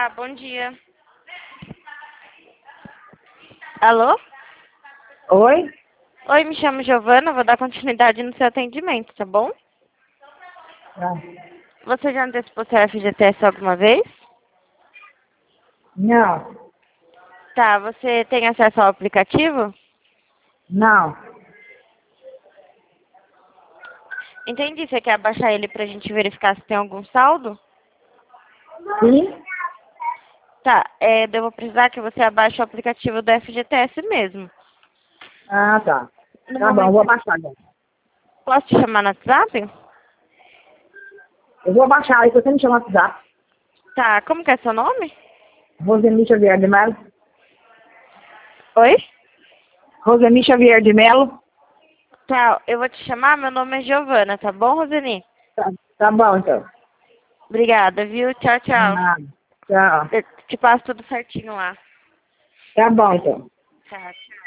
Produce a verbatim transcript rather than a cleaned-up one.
Olá, bom dia. Alô? Oi? Oi, me chamo Giovana, vou dar continuidade no seu atendimento, tá bom? Ah, Você já antecipou seu F G T S alguma vez? não, Tá, você tem acesso ao aplicativo? não. Entendi, você quer baixar ele pra gente verificar se tem algum saldo? Sim? Tá, é, eu vou precisar que você abaixe o aplicativo do F G T S mesmo. Ah, tá. No Tá bom, eu momento, vou baixar agora. posso te chamar no WhatsApp? Eu vou baixar aí, você me chama no WhatsApp. Tá, como que é seu nome? Rosemi Xavier de Melo. Oi? Rosemi Xavier de Melo. Tá, eu vou te chamar, meu nome é Giovana, tá bom, Roseni? Tá, tá bom, então. Obrigada, viu? Tchau, tchau. Ah, tchau. Eu te passo tudo certinho lá. Tá bom, então. Tchau.